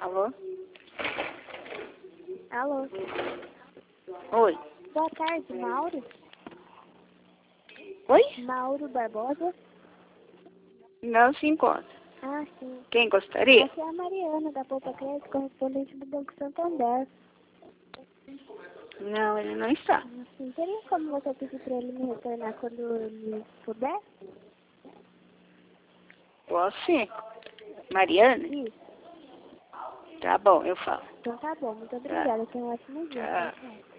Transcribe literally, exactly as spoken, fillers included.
Alô? Alô? Oi. Boa tarde, Mauro? Oi? Mauro Barbosa? Não se encontra. Ah, sim. Quem gostaria? Essa é a Mariana, da Poupa Crédito, correspondente do Banco Santander. Não, ele não está. Ah, sim. Teria como você pedir para ele me retornar quando ele puder? Posso sim. Mariana? Isso. Tá bom, eu falo. Então tá bom. Muito obrigada. Tenha um ótimo dia. Tá. Tchau, tchau.